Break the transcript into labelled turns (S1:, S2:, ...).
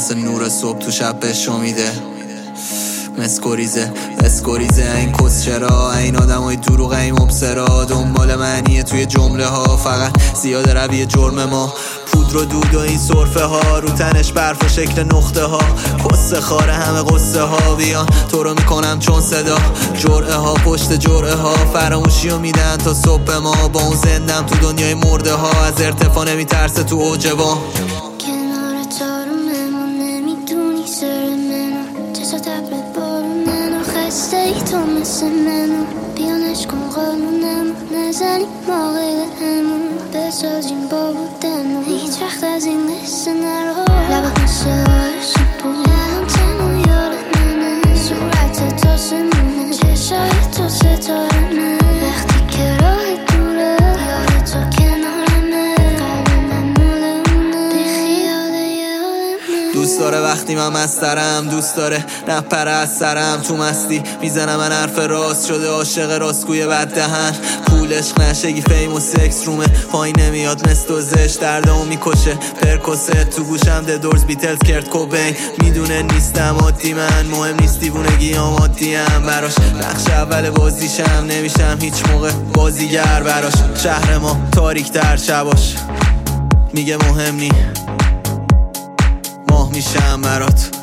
S1: مثل نور صبح تو شب بشو میده. اسکوریزه این کس چرا این آدم های دروغ این مبصرا دنبال معنیه توی جمله ها، فقط زیاده روی جرم ما. پودر و دود و این سرفه ها رو تنش برف و شکل نقطه ها، قصه خاره همه قصه ها بیان تو رو میکنم چون صدا. جرعه ها پشت جرعه ها فراموشی رو میدن تا صبح ما، با اون زندم تو دنیای مرده ها، از ارتفاع نمیترسه تو اوج با.
S2: کنار تارو ممون نمیدونی سر منو، چشا تبرت بارونن و خسته ای تو مثل منو. بیانش کن قانونم نزنیم ما غیر همون، بسازیم با بودن هیچ وقت از این قصه نرو. لبت مثل آرش بود هم تنو یار منه، صورت تو سمونه چشای تو ستاره من. وقتی که راه دوره یار تو کنارمه، قلبم مولمونه بیخیال یادمه.
S1: دوست داره وقتی من مسترم، دوست داره نپره از سرم تو مستی میزنم من حرف راست شده عاشق راستگوی بد دهن. پول عشق نشگی فیم و سکس رومه پایین نمیاد مثل و زش، دردمو میکشه پرکوسه تو گوشم ده دورز بیتلز کرد کوبین. میدونه نیستم عادی من، مهم نیست دیوونگی آمادیم براش، نقش اول بازیشم نمیشم هیچ موقع بازیگر براش. شهر ما تاریک تر شباش میگه مهم نی، ماه میشم برات.